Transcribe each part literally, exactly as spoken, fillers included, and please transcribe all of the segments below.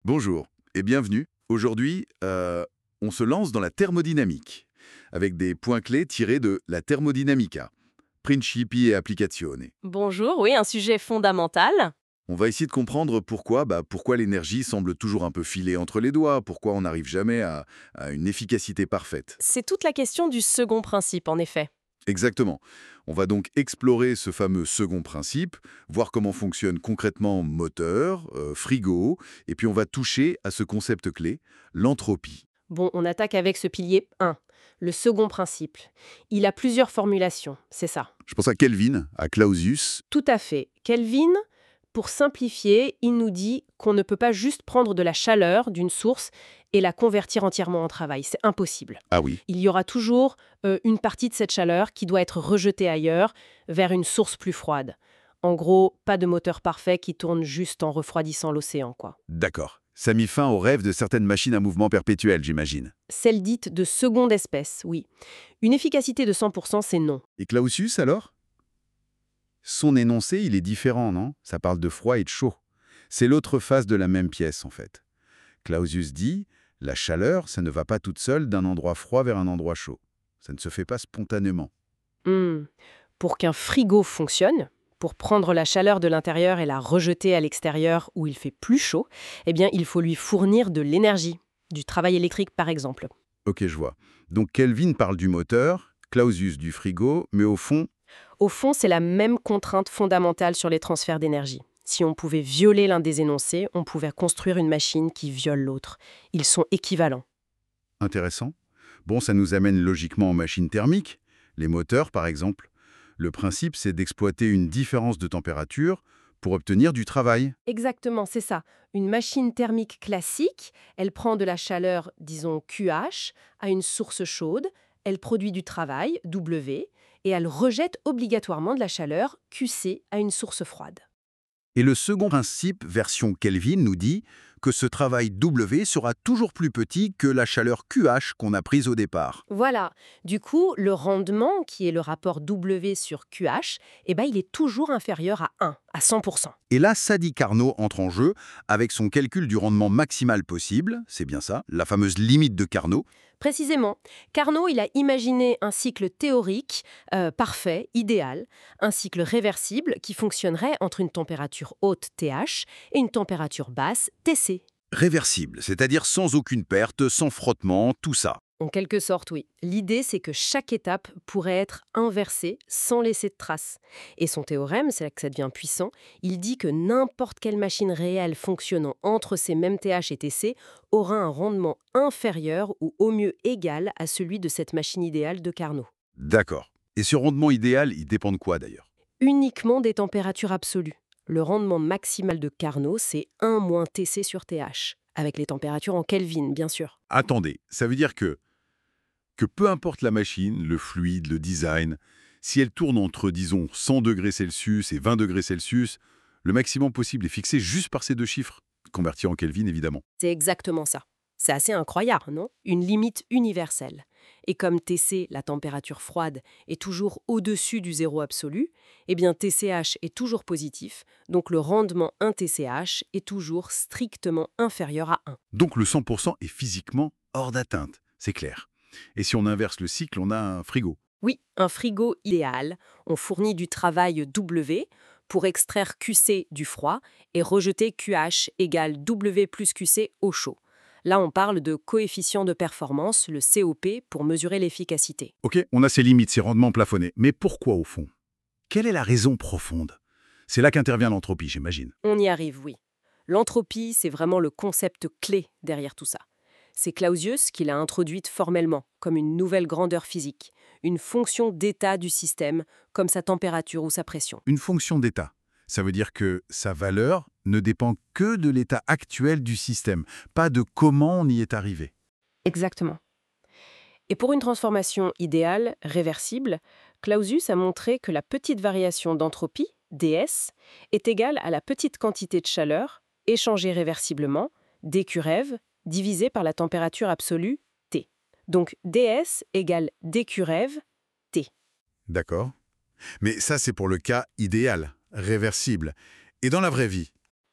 Bonjour et bienvenue. Aujourd'hui, euh, on se lance dans la thermodynamique, avec des points clés tirés de la Thermodynamica, Principi e Applicazioni. Bonjour, oui, un sujet fondamental. On va essayer de comprendre pourquoi, bah, pourquoi l'énergie semble toujours un peu filée entre les doigts, pourquoi on n'arrive jamais à, à une efficacité parfaite. C'est toute la question du second principe, en effet. Exactement. On va donc explorer ce fameux second principe, voir comment fonctionne concrètement moteur, euh, frigo, et puis on va toucher à ce concept clé, l'entropie. Bon, on attaque avec ce pilier un, le second principe. Il a plusieurs formulations, c'est ça. Je pense à Kelvin, à Clausius. Tout à fait. Kelvin, pour simplifier, il nous dit qu'on ne peut pas juste prendre de la chaleur d'une source et la convertir entièrement en travail. C'est impossible. Ah oui. Il y aura toujours euh, une partie de cette chaleur qui doit être rejetée ailleurs, vers une source plus froide. En gros, pas de moteur parfait qui tourne juste en refroidissant l'océan, quoi. D'accord. Ça a mis fin au rêve de certaines machines à mouvement perpétuel, j'imagine. Celle dite de seconde espèce, oui. Une efficacité de cent pour cent, c'est non. Et Clausius, alors? Son énoncé, il est différent, non? Ça parle de froid et de chaud. C'est l'autre face de la même pièce, en fait. Clausius dit, la chaleur, ça ne va pas toute seule d'un endroit froid vers un endroit chaud. Ça ne se fait pas spontanément. Hmm. Pour qu'un frigo fonctionne, pour prendre la chaleur de l'intérieur et la rejeter à l'extérieur où il fait plus chaud, eh bien, il faut lui fournir de l'énergie, du travail électrique par exemple. Ok, je vois. Donc Kelvin parle du moteur, Clausius du frigo, mais au fond, Au fond, c'est la même contrainte fondamentale sur les transferts d'énergie. Si on pouvait violer l'un des énoncés, on pouvait construire une machine qui viole l'autre. Ils sont équivalents. intéressant. Bon, ça nous amène logiquement aux machines thermiques, les moteurs par exemple. Le principe, c'est d'exploiter une différence de température pour obtenir du travail. Exactement, c'est ça. Une machine thermique classique, elle prend de la chaleur, disons Q H, à une source chaude, elle produit du travail, W, et elle rejette obligatoirement de la chaleur, Q C, à une source froide. Et le second principe, version Kelvin, nous dit que ce travail W sera toujours plus petit que la chaleur Q H qu'on a prise au départ. Voilà. Du coup, le rendement, qui est le rapport W sur Q H, eh ben, il est toujours inférieur à un, à cent pour cent. Et là, Sadi Carnot entre en jeu avec son calcul du rendement maximal possible, c'est bien ça, la fameuse limite de Carnot. Précisément, Carnot, il a imaginé un cycle théorique, euh, parfait, idéal, un cycle réversible qui fonctionnerait entre une température haute T H et une température basse T C. Réversible, c'est-à-dire sans aucune perte, sans frottement, tout ça. En quelque sorte, oui. L'idée, c'est que chaque étape pourrait être inversée sans laisser de traces. Et son théorème, c'est là que ça devient puissant, il dit que n'importe quelle machine réelle fonctionnant entre ces mêmes T H et T C aura un rendement inférieur ou au mieux égal à celui de cette machine idéale de Carnot. D'accord. Et ce rendement idéal, il dépend de quoi d'ailleurs? Uniquement des températures absolues. Le rendement maximal de Carnot, c'est un moins T C sur T H, avec les températures en Kelvin, bien sûr. Attendez, ça veut dire que que peu importe la machine, le fluide, le design, si elle tourne entre, disons, cent degrés Celsius et vingt degrés Celsius, le maximum possible est fixé juste par ces deux chiffres, convertis en Kelvin évidemment. C'est exactement ça. C'est assez incroyable, non? Une limite universelle. Et comme T C, la température froide, est toujours au-dessus du zéro absolu, eh bien T C H est toujours positif, donc le rendement un T C H est toujours strictement inférieur à un. Donc le cent pour cent est physiquement hors d'atteinte, c'est clair. Et si on inverse le cycle, on a un frigo. Oui, un frigo idéal. On fournit du travail W pour extraire Q C du froid et rejeter Q H égale W plus Q C au chaud. Là, on parle de coefficient de performance, le C O P, pour mesurer l'efficacité. Ok, on a ses limites, ses rendements plafonnés. Mais pourquoi au fond? Quelle est la raison profonde? C'est là qu'intervient l'entropie, j'imagine. On y arrive, oui. L'entropie, c'est vraiment le concept clé derrière tout ça. C'est Clausius qui l'a introduite formellement, comme une nouvelle grandeur physique, une fonction d'état du système, comme sa température ou sa pression. Une fonction d'état. Ça veut dire que sa valeur ne dépend que de l'état actuel du système, pas de comment on y est arrivé. Exactement. Et pour une transformation idéale, réversible, Clausius a montré que la petite variation d'entropie, D S, est égale à la petite quantité de chaleur, échangée réversiblement, D Q rev, divisé par la température absolue, T. Donc D S égale D Q rev, T. D'accord. Mais ça, c'est pour le cas idéal, réversible. Et dans la vraie vie?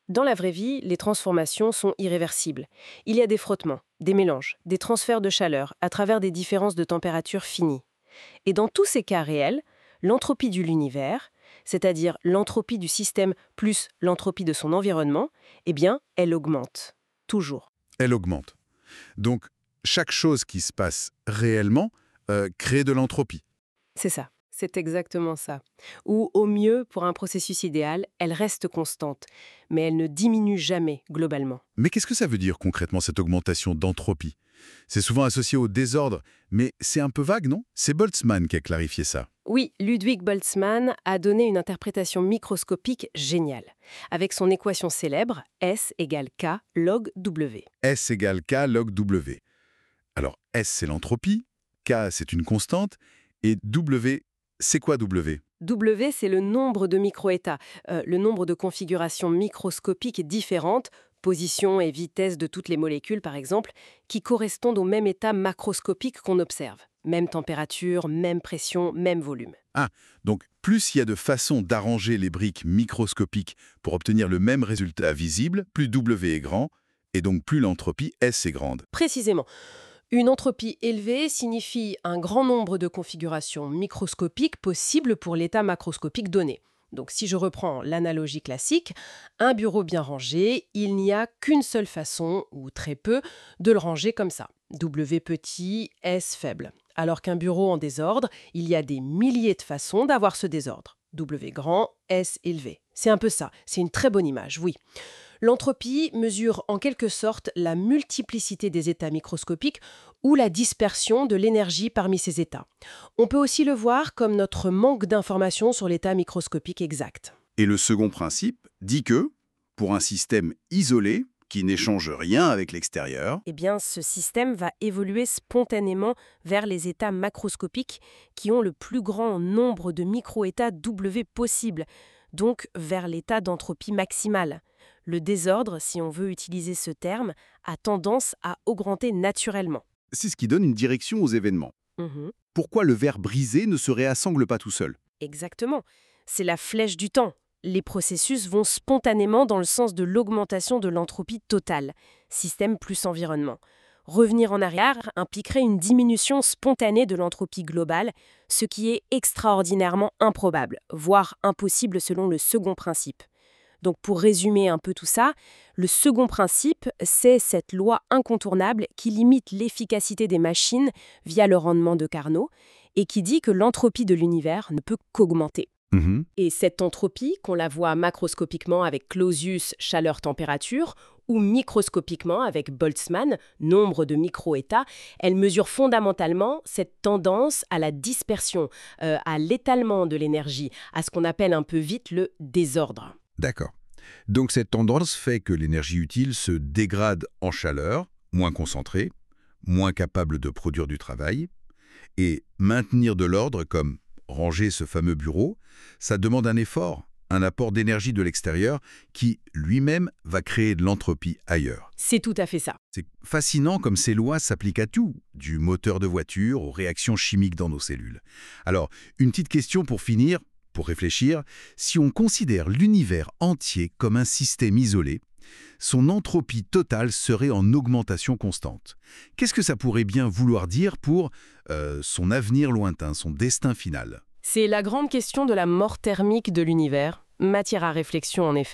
Dans la vraie vie, les transformations sont irréversibles. Il y a des frottements, des mélanges, des transferts de chaleur à travers des différences de température finies. Et dans tous ces cas réels, l'entropie de l'univers, c'est-à-dire l'entropie du système plus l'entropie de son environnement, eh bien, elle augmente. Toujours. Elle augmente. Donc, chaque chose qui se passe réellement euh, crée de l'entropie. C'est ça. C'est exactement ça. Ou au mieux, pour un processus idéal, elle reste constante, mais elle ne diminue jamais globalement. Mais qu'est-ce que ça veut dire concrètement cette augmentation d'entropie? C'est souvent associé au désordre, mais c'est un peu vague, non? C'est Boltzmann qui a clarifié ça. Oui, Ludwig Boltzmann a donné une interprétation microscopique géniale, avec son équation célèbre S égale K log W. S égale K log W. Alors, S, c'est l'entropie, K, c'est une constante, et W, c'est quoi W? W, c'est le nombre de microétats, euh, le nombre de configurations microscopiques différentes, position et vitesse de toutes les molécules par exemple, qui correspondent au même état macroscopique qu'on observe. Même température, même pression, même volume. Ah, donc plus il y a de façons d'arranger les briques microscopiques pour obtenir le même résultat visible, plus W est grand, et donc plus l'entropie S est grande. Précisément. Une entropie élevée signifie un grand nombre de configurations microscopiques possibles pour l'état macroscopique donné. Donc si je reprends l'analogie classique, un bureau bien rangé, il n'y a qu'une seule façon, ou très peu, de le ranger comme ça. W petit, S faible. Alors qu'un bureau en désordre, il y a des milliers de façons d'avoir ce désordre. W grand, S élevé. C'est un peu ça, c'est une très bonne image, oui. L'entropie mesure en quelque sorte la multiplicité des états microscopiques ou la dispersion de l'énergie parmi ces états. On peut aussi le voir comme notre manque d'informations sur l'état microscopique exact. Et le second principe dit que, pour un système isolé, qui n'échange rien avec l'extérieur, Eh bien, ce système va évoluer spontanément vers les états macroscopiques qui ont le plus grand nombre de micro-états W possibles, donc vers l'état d'entropie maximale. Le désordre, si on veut utiliser ce terme, a tendance à augmenter naturellement. c'est ce qui donne une direction aux événements. Mhm. Pourquoi le verre brisé ne se réassemble pas tout seul? Exactement. C'est la flèche du temps. Les processus vont spontanément dans le sens de l'augmentation de l'entropie totale, système plus environnement. Revenir en arrière impliquerait une diminution spontanée de l'entropie globale, ce qui est extraordinairement improbable, voire impossible selon le second principe. Donc pour résumer un peu tout ça, le second principe, c'est cette loi incontournable qui limite l'efficacité des machines via le rendement de Carnot et qui dit que l'entropie de l'univers ne peut qu'augmenter. Mhm. Et cette entropie, qu'on la voit macroscopiquement avec Clausius, chaleur-température, ou microscopiquement avec Boltzmann, nombre de micro-états, elle mesure fondamentalement cette tendance à la dispersion, euh, à l'étalement de l'énergie, à ce qu'on appelle un peu vite le désordre. D'accord. Donc cette tendance fait que l'énergie utile se dégrade en chaleur, moins concentrée, moins capable de produire du travail, et maintenir de l'ordre comme ranger ce fameux bureau, ça demande un effort, un apport d'énergie de l'extérieur qui, lui-même, va créer de l'entropie ailleurs. C'est tout à fait ça. C'est fascinant comme ces lois s'appliquent à tout, du moteur de voiture aux réactions chimiques dans nos cellules. Alors, une petite question pour finir, pour réfléchir, si on considère l'univers entier comme un système isolé, son entropie totale serait en augmentation constante. Qu'est-ce que ça pourrait bien vouloir dire pour euh, son avenir lointain, son destin final? C'est la grande question de la mort thermique de l'univers. Matière à réflexion en effet.